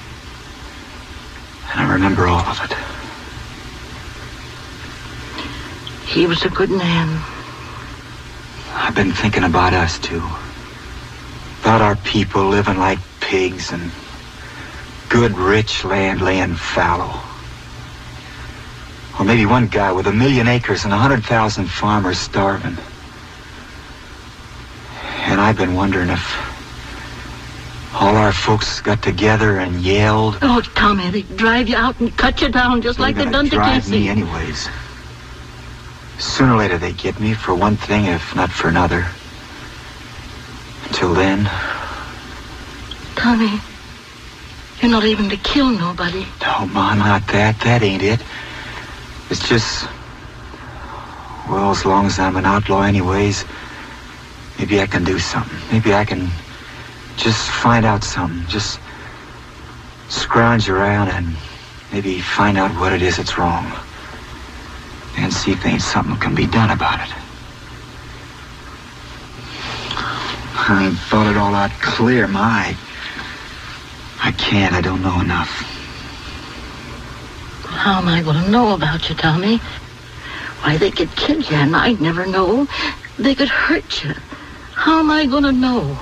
And I remember all of it. He was a good man. I've been thinking about us, too. About our people living like pigs and good, rich land laying fallow. Or maybe one guy with a million acres and a hundred thousand farmers starving. And I've been wondering if all our folks got together and yelled. Oh, Tommy, they drive you out and cut you down just like they done to drive Casey. me anyways. Sooner or later they get me for one thing, if not for another. Until then... Tommy, you're not even to kill nobody. No, Ma, not that. That ain't it. It's just... Well, as long as I'm an outlaw anyways, maybe I can do something. Maybe I can just find out something. Just scrounge around and maybe find out what it is that's wrong. And see if there ain't something can be done about it. I ain't thought it all out clear, my. I can't, I don't know enough. How am I going to know about you, Tommy? Why, they could kill you, and I'd never know. They could hurt you. How am I going to know?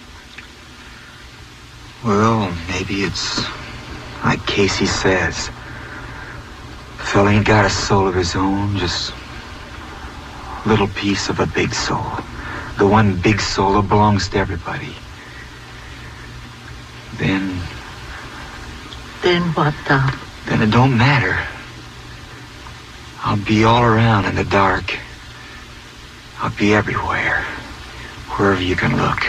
Well, maybe it's like Casey says. Fella ain't got a soul of his own, just a little piece of a big soul. The one big soul that belongs to everybody. Then... Then what, Tom? Then it don't matter. I'll be all around in the dark. I'll be everywhere. Wherever you can look.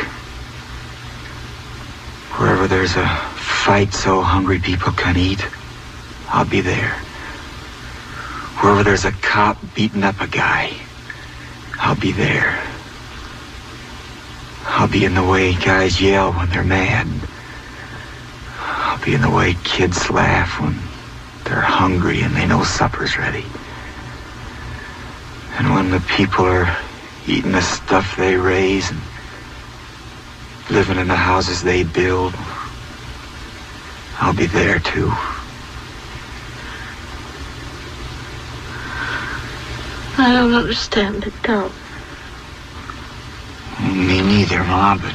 Wherever there's a fight so hungry people can eat, I'll be there. Wherever there's a cop beating up a guy, I'll be there. I'll be in the way guys yell when they're mad. I'll be in the way kids laugh when they're hungry and they know supper's ready. And when the people are eating the stuff they raise and living in the houses they build, I'll be there too. I don't understand it, Tom. Me neither, Ma, but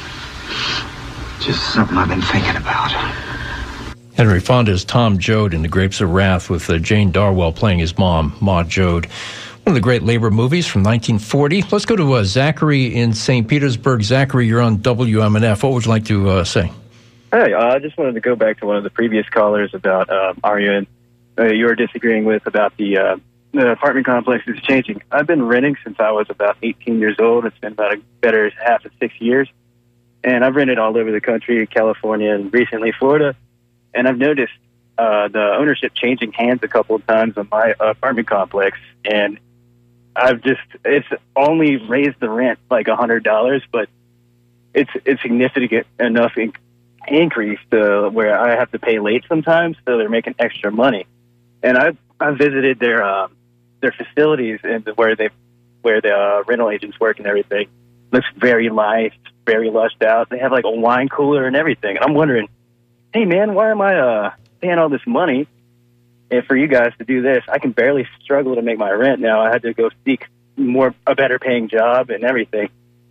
just something I've been thinking about. Henry Fonda is Tom Joad in The Grapes of Wrath, with uh, Jane Darwell playing his mom, Ma Joad. One of the great labor movies from nineteen forty. Let's go to uh, Zachary in Saint Petersburg. Zachary, you're on W M N F. What would you like to uh, say? Hey, uh, I just wanted to go back to one of the previous callers about uh, Arya. Uh, you were disagreeing with about the... Uh, The apartment complex is changing. I've been renting since I was about eighteen years old. It's been about a better half of six years. And I've rented all over the country, California, and recently Florida. And I've noticed uh, the ownership changing hands a couple of times on my apartment complex. And I've just, it's only raised the rent like one hundred dollars, but it's it's significant enough in, increase to where I have to pay late sometimes, so they're making extra money. And I've, I've visited their... Uh, their facilities and where they, where the uh, rental agents work and everything. Looks very nice, very lushed out. They have like a wine cooler and everything. And I'm wondering, hey, man, why am I uh, paying all this money and for you guys to do this? I can barely struggle to make my rent now. I had to go seek more a better paying job and everything.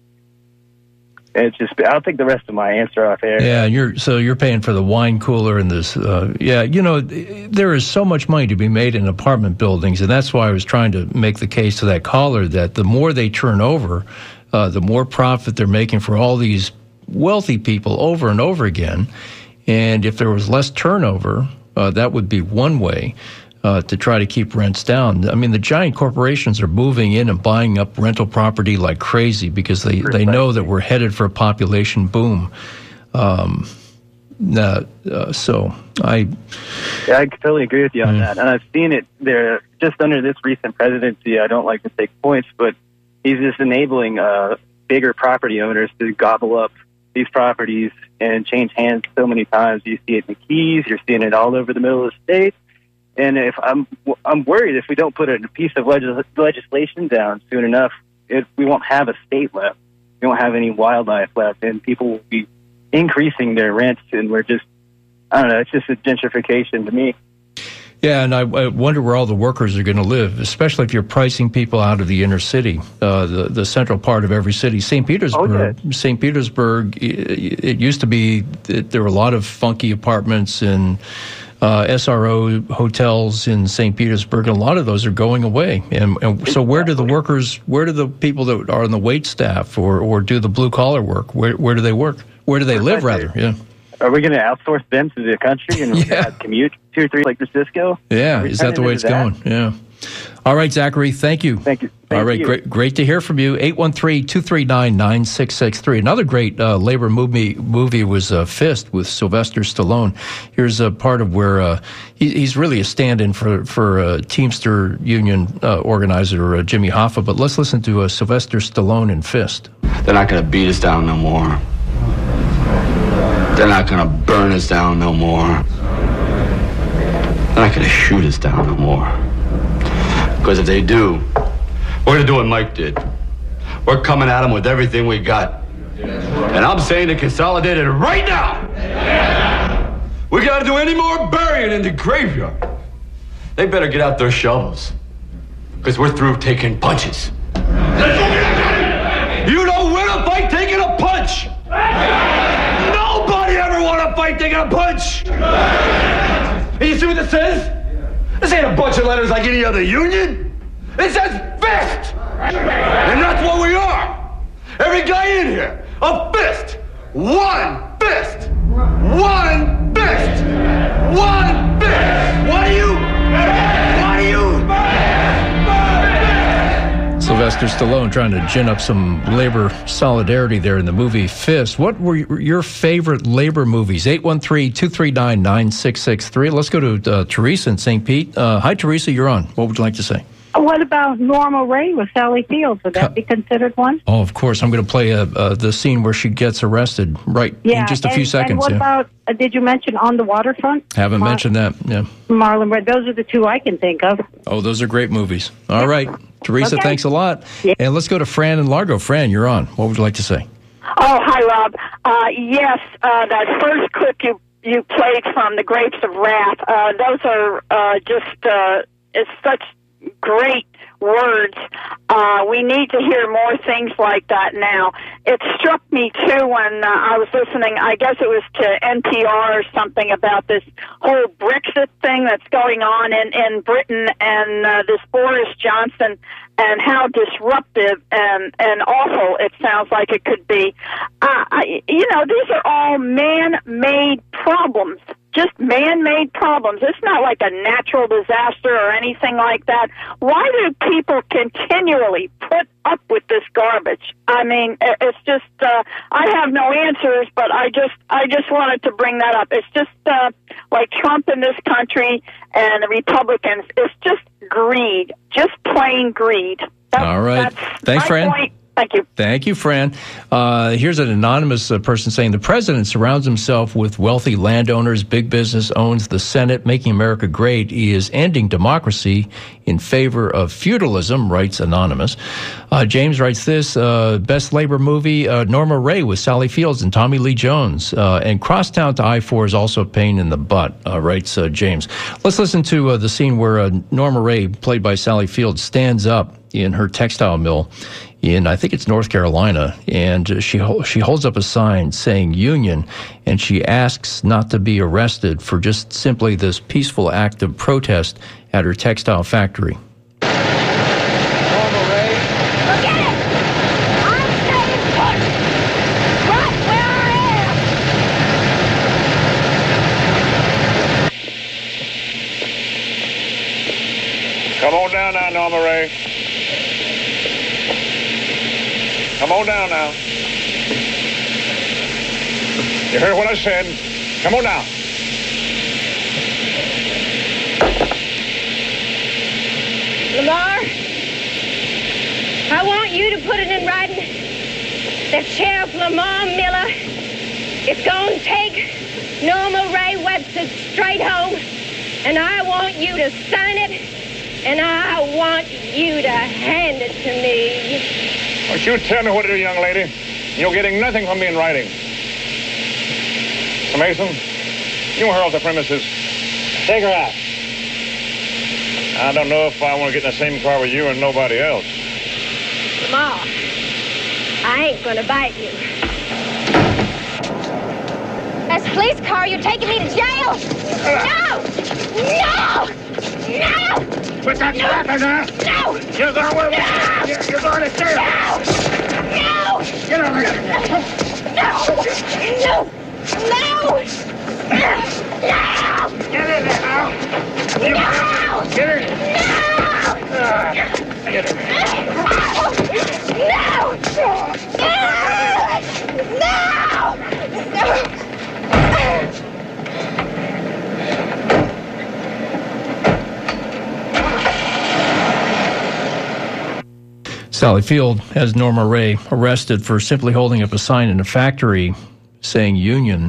It's just, I'll take the rest of my answer off air. Yeah, and you're so you're paying for the wine cooler and this. Uh, yeah, you know, there is so much money to be made in apartment buildings, and that's why I was trying to make the case to that caller that the more they turn over, uh, the more profit they're making for all these wealthy people over and over again. And if there was less turnover, uh, that would be one way uh, to try to keep rents down. I mean, the giant corporations are moving in and buying up rental property like crazy because they, they know that we're headed for a population boom. Um, uh, uh, so I... Yeah, I totally agree with you on mm. that. And I've seen it there just under this recent presidency. I don't like to take points, but he's just enabling uh, bigger property owners to gobble up these properties and change hands so many times. You see it in the Keys. You're seeing it all over the middle of the state. And if I'm, I'm worried if we don't put a piece of legis- legislation down soon enough, it, we won't have a state left. We won't have any wildlife left, and people will be increasing their rents. And we're just, I don't know. It's just a gentrification to me. Yeah, and I, I wonder where all the workers are going to live, especially if you're pricing people out of the inner city, uh, the the central part of every city. Saint Petersburg, oh, yeah. Saint Petersburg. It, it used to be that there were a lot of funky apartments and uh, S R O hotels in Saint Petersburg, and a lot of those are going away. And, and so, where do the workers? Where do the people that are on the wait staff or or do the blue collar work? Where where do they work? Where do they live? Rather, yeah. Are we going to outsource them to the country and yeah. commute two or three like Francisco? Yeah, is that the way it's that? going? Yeah. All right, Zachary, thank you. Thank you. Thank All right, you. great great to hear from you. eight one three, two three nine, nine six six three. Another great uh, labor movie movie was uh, Fist with Sylvester Stallone. Here's a part of where uh, he, he's really a stand-in for, for uh, Teamster Union uh, organizer uh, Jimmy Hoffa. But let's listen to uh, Sylvester Stallone in Fist. They're not going to beat us down no more. They're not going to burn us down no more. They're not going to shoot us down no more. Because if they do, we're going to do what Mike did. We're coming at them with everything we got. And I'm saying to consolidate it right now. We got to do any more burying in the graveyard. They better get out their shovels. Because we're through taking punches. You don't win a fight taking a punch. Nobody ever won a fight taking a punch! And you see what this says? This ain't a bunch of letters like any other union. It says fist! And that's what we are! Every guy in here, a fist! One fist! One fist! One fist! What do you... What do you... Sylvester Stallone trying to gin up some labor solidarity there in the movie Fist. What were your favorite labor movies? eight one three, two three nine, nine six six three. Let's go to uh, Teresa in Saint Pete. Uh, hi, Teresa, you're on. What would you like to say? What about Norma Ray with Sally Fields? Would that be considered one? Oh, of course. I'm going to play uh, uh, the scene where she gets arrested right yeah, in just a and, few seconds. And what yeah. about, uh, did you mention On the Waterfront? Haven't Mar- mentioned that, yeah. Marlon Brando. Those are the two I can think of. Oh, those are great movies. All right. Teresa, okay. thanks a lot. Yeah. And let's go to Fran in Largo. Fran, you're on. What would you like to say? Oh, hi, Rob. Uh, yes, uh, that first clip you, you played from The Grapes of Wrath, uh, those are uh, just, uh, it's such great words. Uh, we need to hear more things like that now. It struck me, too, when uh, I was listening, I guess it was to N P R or something about this whole Brexit thing that's going on in, in Britain and uh, this Boris Johnson and how disruptive and, and awful it sounds like it could be. Uh, I, you know, these are all man-made problems. Just man-made problems. It's not like a natural disaster or anything like that. Why do people continually put up with this garbage? I mean, it's just, uh, I have no answers, but I just, I just wanted to bring that up. It's just, uh, like Trump in this country and the Republicans. It's just greed. Just plain greed. That's, All right. That's Thanks, my Fran. point. Thank you. Thank you, Fran. Uh, here's an anonymous uh, person saying the president surrounds himself with wealthy landowners. Big business owns the Senate, making America great. He is ending democracy in favor of feudalism, writes Anonymous. Uh, James writes this, uh, best labor movie, uh, Norma Ray with Sally Fields and Tommy Lee Jones. Uh, and Crosstown to I four is also a pain in the butt, uh, writes uh, James. Let's listen to uh, the scene where uh, Norma Ray, played by Sally Fields, stands up in her textile mill in, I think it's North Carolina, and she she holds up a sign saying union, and she asks not to be arrested for just simply this peaceful act of protest at her textile factory. Come on down now, Norma Ray. Come on down now. You heard what I said. Come on down. Lamar, I want you to put it in writing that Sheriff Lamar Miller is going to take Norma Ray Webster straight home, and I want you to sign it, and I want you to hand it to me. Don't you tell me what to do, young lady. You're getting nothing from me in writing. Mister Mason, you want her off the premises. Take her out. I don't know if I want to get in the same car with you and nobody else. Lamar, I ain't gonna bite you. That's a police car. You're taking me to jail. No! No! No! Put that no. weapon down. No! You're going with no. me. You're, you're going to jail. No! No! Get over here. No! No! No! No! Get in there now. No! Get in. No! Uh, get in there. No! No! No! No! Sally Field has Norma Ray arrested for simply holding up a sign in a factory saying union.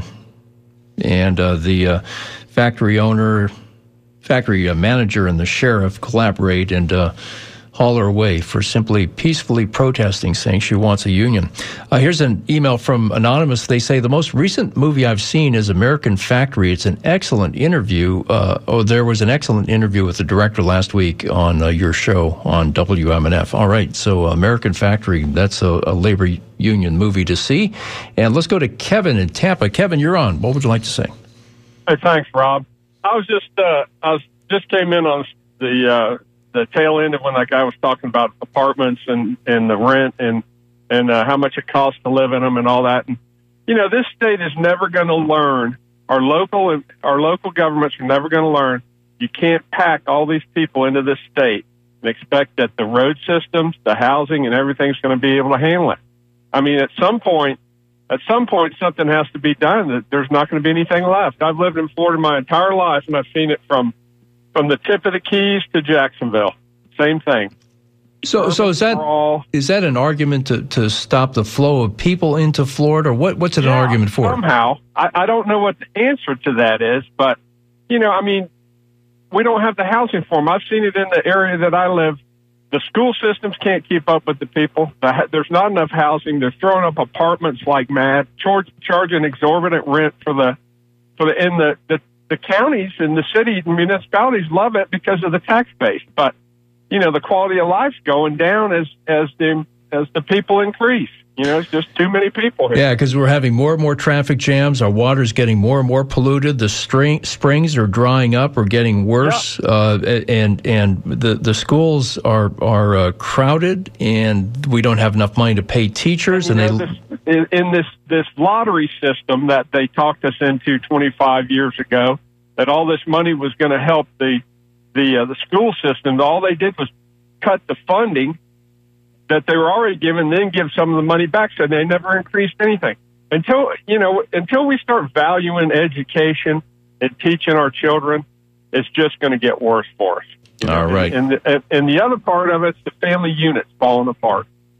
And uh, the uh, factory owner, factory uh, manager and the sheriff collaborate and uh, haul her away for simply peacefully protesting, saying she wants a union. Uh, here's an email from Anonymous. They say, the most recent movie I've seen is American Factory. It's an excellent interview. Uh, oh, there was an excellent interview with the director last week on uh, your show on W M N F. All right, so American Factory, that's a, a labor union movie to see. And let's go to Kevin in Tampa. Kevin, you're on. What would you like to say? Hey, thanks, Rob. I was just, uh, I was just came in on the, uh, the tail end of when that guy was talking about apartments and, and the rent and, and uh, how much it costs to live in them and all that. And, you know, this state is never going to learn, our local, our local governments are never going to learn, you can't pack all these people into this state and expect that the road systems, the housing, and everything's going to be able to handle it. I mean, at some point, at some point, something has to be done. That there's not going to be anything left. I've lived in Florida my entire life, and I've seen it from From the tip of the Keys to Jacksonville, same thing. So, so is that is that an argument to, to stop the flow of people into Florida, or what? What's it yeah, an argument for? Somehow, I, I don't know what the answer to that is, but you know, I mean, we don't have the housing for them. I've seen it in the area that I live. The school systems can't keep up with the people. There's not enough housing. They're throwing up apartments like mad, charge, charging exorbitant rent for the for the in the the. The counties and the cities and municipalities love it because of the tax base, but you know the quality of life's going down as as the as the people increase. You know, it's just too many people here. Yeah, because we're having more and more traffic jams. Our water's getting more and more polluted. The string, springs are drying up or getting worse, yeah. uh, and and the, the schools are are uh, crowded, and we don't have enough money to pay teachers. And, and they this, in, in this this lottery system that they talked us into twenty-five years ago, that all this money was going to help the the uh, the school system. All they did was cut the funding that they were already given, then give some of the money back, so they never increased anything. Until, you know, until we start valuing education and teaching our children, it's just going to get worse for us. You know? All right. And the, and the other part of it's the family units falling apart.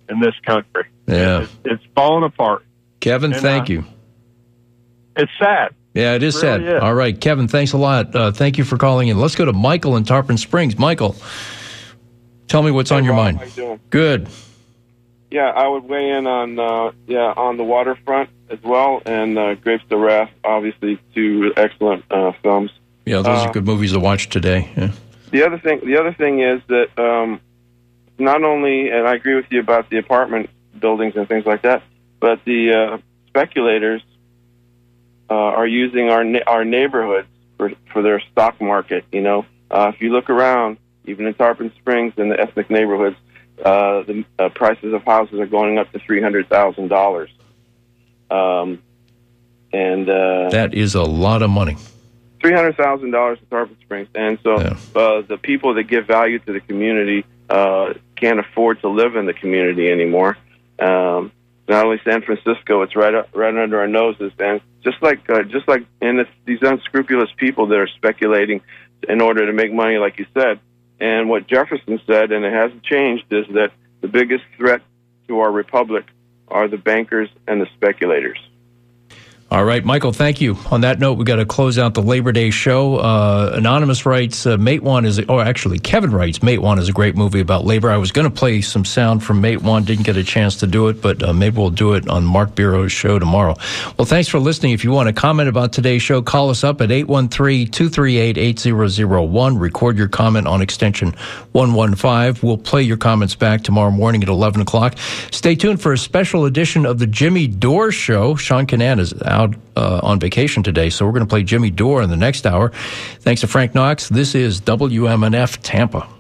in this country. Yeah. It's, it's falling apart. Kevin, And, thank uh, you. It's sad. Yeah, it is It sad. really is. All right, Kevin, thanks a lot. Uh, thank you for calling in. Let's go to Michael in Tarpon Springs. Michael, tell me what's on your mind. How you doing? Good. Yeah, I would weigh in on uh, yeah on the waterfront as well, and uh, Grapes of Wrath, obviously two excellent uh, films. Yeah, those Uh, are good movies to watch today. Yeah. The other thing, the other thing is that um, not only, and I agree with you about the apartment buildings and things like that, but the uh, speculators uh, are using our na- our neighborhoods for for their stock market. You know, uh, if you look around, even in Tarpon Springs in the ethnic neighborhoods, uh, the uh, prices of houses are going up to three hundred thousand dollars. Um, and uh, That is a lot of money. three hundred thousand dollars in Tarpon Springs, and so uh, the people that give value to the community uh, can't afford to live in the community anymore. Um, not only San Francisco, it's right up, right under our noses, and just like uh, just like and it's these unscrupulous people that are speculating in order to make money, like you said. And what Jefferson said, and it hasn't changed, is that the biggest threat to our republic are the bankers and the speculators. All right, Michael, thank you. On that note, we got to close out the Labor Day show. Uh, Anonymous writes, uh, Matewan is, or actually Kevin writes, Matewan is a great movie about labor. I was going to play some sound from Matewan, didn't get a chance to do it, but uh, maybe we'll do it on Mark Bureau's show tomorrow. Well, thanks for listening. If you want to comment about today's show, call us up at eight one three, two three eight, eight zero zero one. Record your comment on extension one one five. We'll play your comments back tomorrow morning at eleven o'clock. Stay tuned for a special edition of the Jimmy Dore Show. Sean Canan is out uh, on vacation today, so we're going to play Jimmy Dore in the next hour. Thanks to Frank Knox. This is W M N F Tampa.